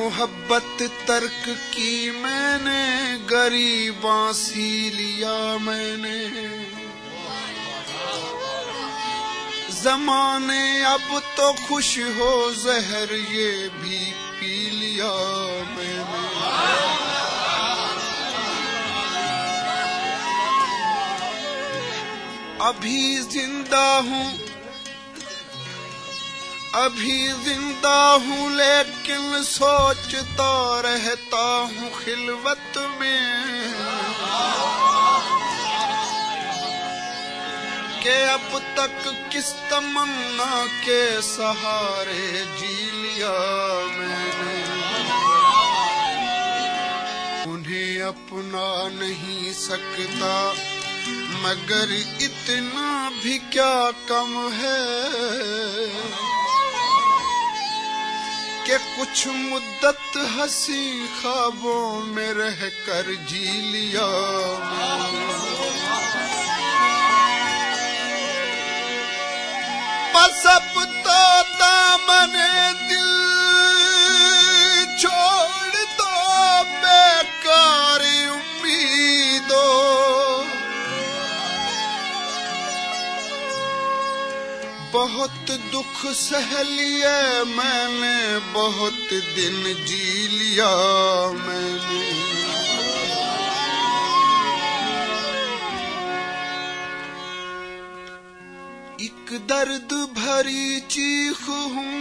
मोहब्बत तर्क की मैंने, गरीबां सी लिया मैंने। ज़माने अब तो खुश हो, ज़हर ये भी पी लिया मैंने। अभी जिंदा हूँ लेकिन सोचता रहता हूँ खिलवत में कि अब तक किस तमन्ना के सहारे जी लिया मैंने। उन्हें अपना नहीं सकता मगर इतना भी क्या कम है कि कुछ मुद्दत हंसी ख्वाबों में रह कर जी लिया। बस अब तो दामने दिल छोड़ दो बेकार उम्मीदों। बहुत दुख सह लिया मैंने, बहुत दिन जी लिया मैंने। एक दर्द भरी चीख हूँ,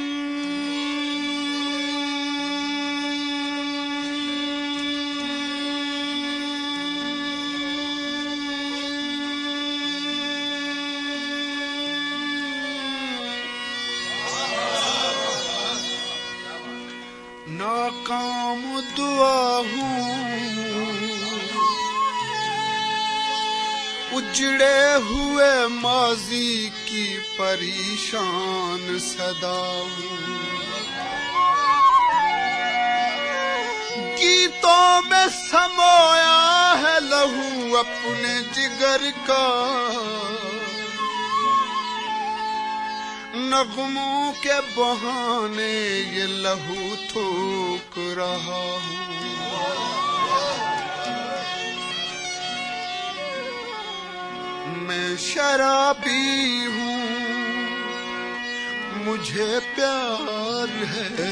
नाकाम दुआ हूँ, उजड़े हुए माजी की परेशान सदा हूँ। गीतों में समोया है लहू अपने जिगर का, नगमों के बहाने ये लहू थूक रहा हूँ। मैं शराबी हूँ, मुझे प्यार है,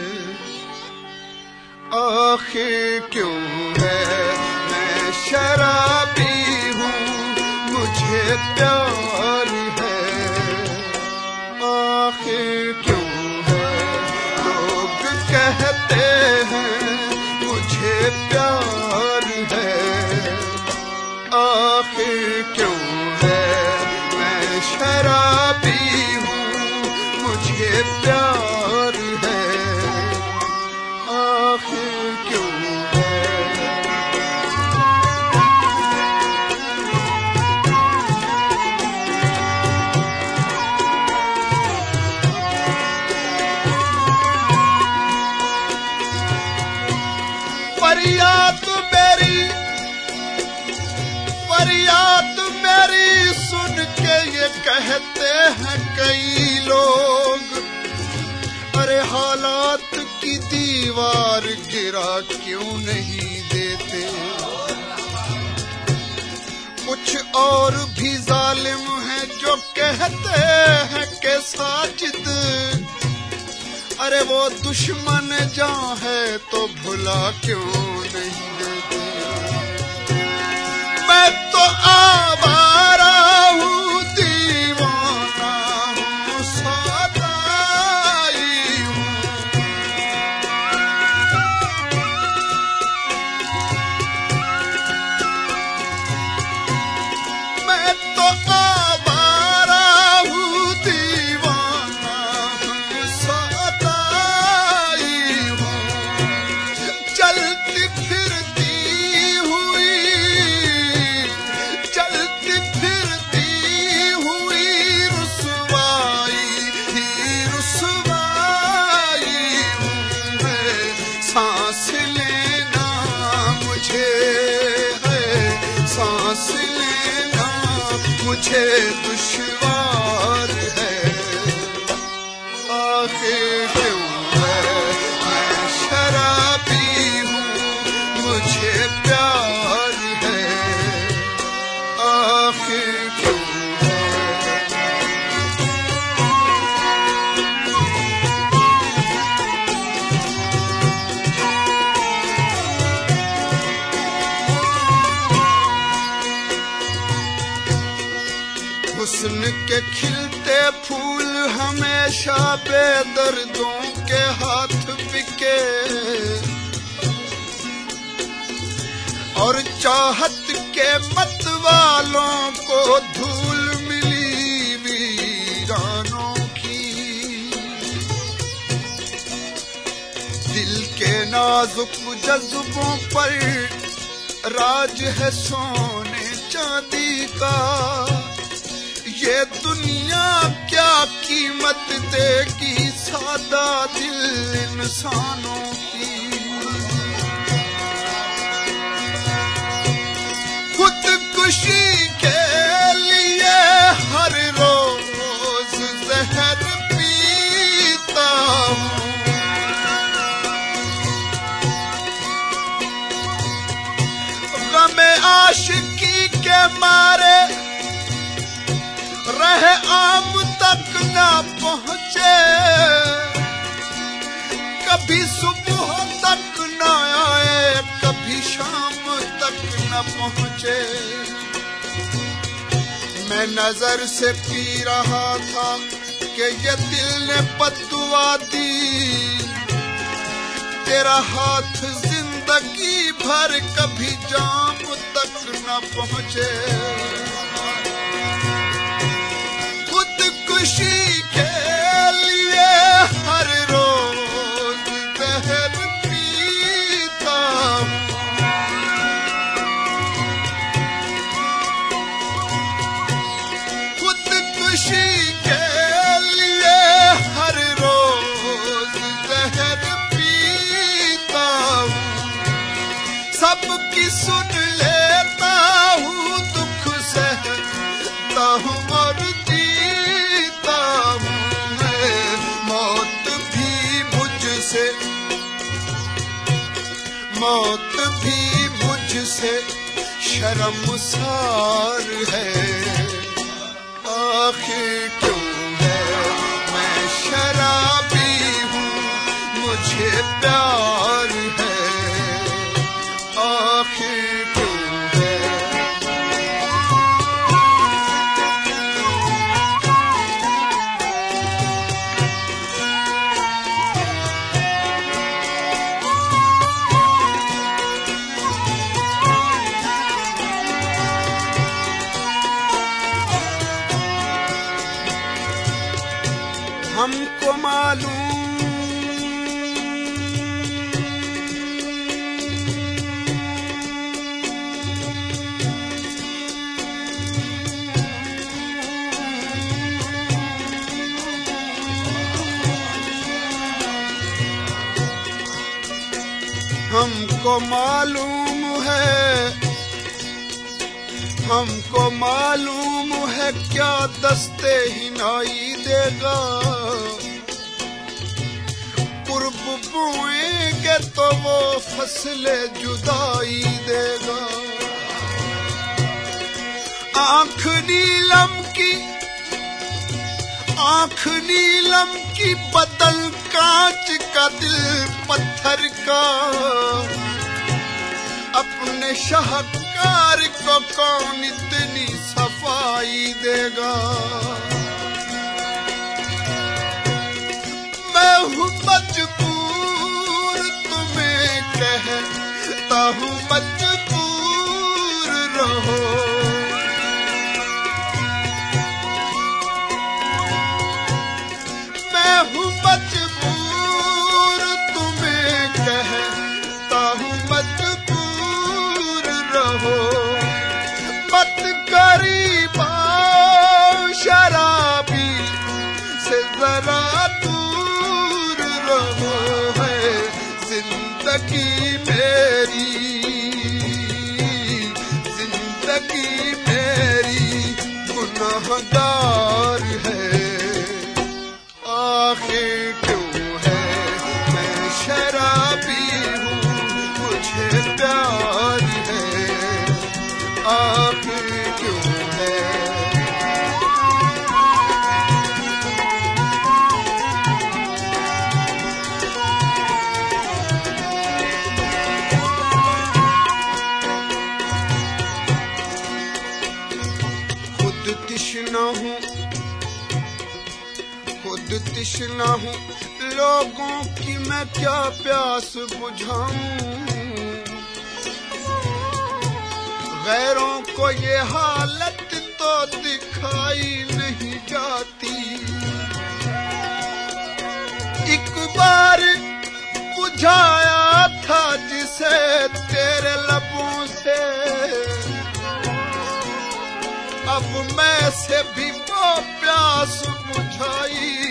आखिर क्यों है। मैं शराबी हूँ, मुझे प्यार है, आखिर क्यों है। लोग कहते हैं मुझे प्यार है, आखिर क्यों है। मैं शराबी हूँ, मुझे प्यार है, आखिर क्यों है। फरियाद मेरी सुन के ये कहते हैं कई लोग, अरे हालात की दीवार गिरा क्यों नहीं देते। कुछ और भी जालिम हैं जो कहते हैं कि साजिद, अरे वो दुश्मन जहाँ है तो भुला क्यों नहीं देते। मैं तो आवारा हूँ, दीवाना हूँ, सदाई हूँ। मैं तो आवारा हूँ, दीवाना हूँ, सदाई हूँ। चलती फिरती सांस लेना मुझे है, सांस लेना मुझे दुश्वार है, आखिर क्यों है। मैं शराब आखिर क्यों है। हुस्न के खिलते फूल हमेशा बेदर्दों के हाथ बिके, और चाहत के मतवालों को धूल मिली वीरानों की। दिल के नाजुक जज्बों पर राज है सोने चांदी का, ये दुनिया क्या कीमत देगी सादा दिल इंसानों की। खुदकुशी के लिए हर रोज जहर पीता हूँ, गमे आशिकी के मारे रह आम तक ना पहुँचे, कभी सुबह तक ना आए, कभी शाम तक न पहुँचे। मैं नजर से पी रहा था कि ये दिल ने बद्दुआ दी, तेरा हाथ जिंदगी भर कभी जाम तक न पहुँचे। खुशी के लिए हर रोज जहर पीता हूँ, खुदकुशी के लिए हर रोज जहर पीता हूँ। सबकी सुन लेता हूँ, दुख सहता हूँ और मौत भी मुझसे शर्मसार है। आखिर क्यों है मैं शराबी हूँ, मुझे प्यार है। आखिर क्यों है। हमको मालूम हमको मालूम है क्या दस्ते हिनाई देगा। कुर्ब बोएंगे तो वो फसले जुदाई देगा। आंख नीलम की बदल कांच का दिल पत्थर का। अपने शाहकार को कौन इतनी सफाई देगा। मैं हूँ मजबूर तुम्हें कहता हूँ मजबूर रहो। मैं हूँ मजबूर तुम्हें कहता हूँ मजबूर रहो। मत गरीबा शराबी से जरा दूर रहो। है जिंदगी मेरी गुनाहगार है। आखिर क्यों है मैं शराबी हूँ, मुझे प्यार है। आखिर क्यों है। खुद तिश्ना हूँ लोगों की मैं क्या प्यास बुझाऊं। गैरों को ये हालत तो दिखाई नहीं जाती। एक बार बुझाया था जिसे तेरे लबों से, अब मैं से भी वो प्यास बुझाई